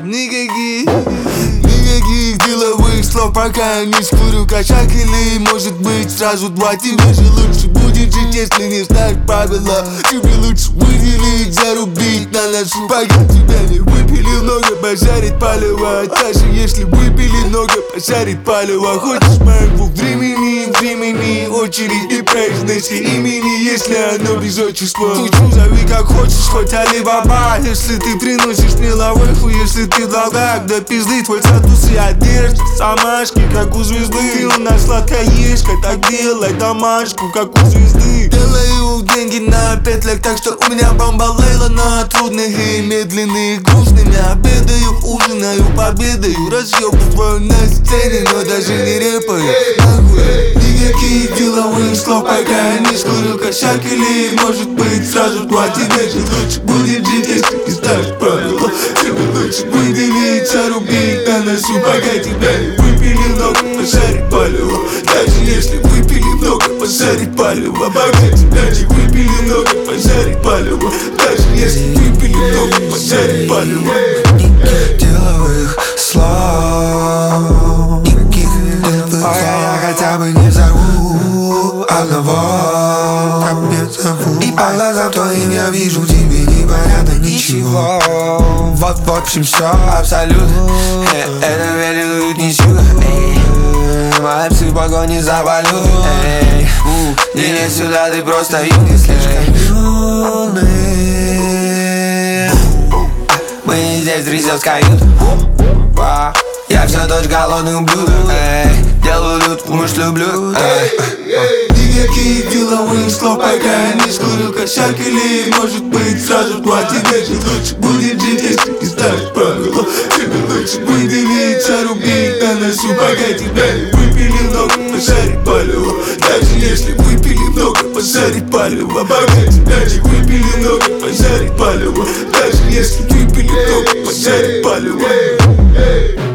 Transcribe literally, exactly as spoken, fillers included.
Никаких, никаких деловых слов, пока я не скурю качак. Или может быть сразу два. Тебе же лучше будет жить, если не ставь правила. Тебе лучше выделить, зарубить на носу, пока тебя не выпили много, пожарить палево. Даже если выпили много, пожарить палево. Хочешь моего времени, времени, очередь не произноси имени, если оно без отчества. Тучу зови как хочешь, хоть Али-Баба. Если ты приносишь мне лавэху, если ты долгак, да пизды твой статус и одежда. Самашки, как у звезды. Ты у нас сладкоежка, так делай домашку, как у звезды. Делаю деньги на петлях, так что у меня бомбалейла на трудных и медленных, грустными. Обедаю, ужинаю, победаю, разъебываю на сцене, но даже не рэпаю. Нахуй, никаких деловых слов, пока я не скурил косяк. Или может быть сразу два. Тебе же лучше будет жить, если не ставишь правила. Тебе лучше выделить, зарубить на носу, пока тебя не выпили много, пожарить палево. Даже если выпили много, пожарить палево. Пока тебя не выпили много, пожарить палево. Даже если выпили много, пожарить палево. Никаких деловых слов, никаких деловых слов. Я хотя бы не зову одного, там не зову. И по глазам твоим я вижу, тебе непонятно ничего. Вот в общем все, абсолютно. Это великую несу. Мои псы в погоне за валютой. И не сюда, ты просто юный, слишком юный. Мы здесь трясёт с кают. Я все тот же голодный ублюдок. Делаю лют, муж люблю. Никаких деловых слов, пока я не скурил косяк. Или может быть сразу два. Тебе же лучше будет жить, если не ставишь правила. Тебе лучше выделить, зарубить на носу, пока тебя не выпили много, пожарить палево. Даже если выпили много, пожарить палево. Пока тебя не выпили много, пожарить палево. Даже если выпили много, пожарить палево.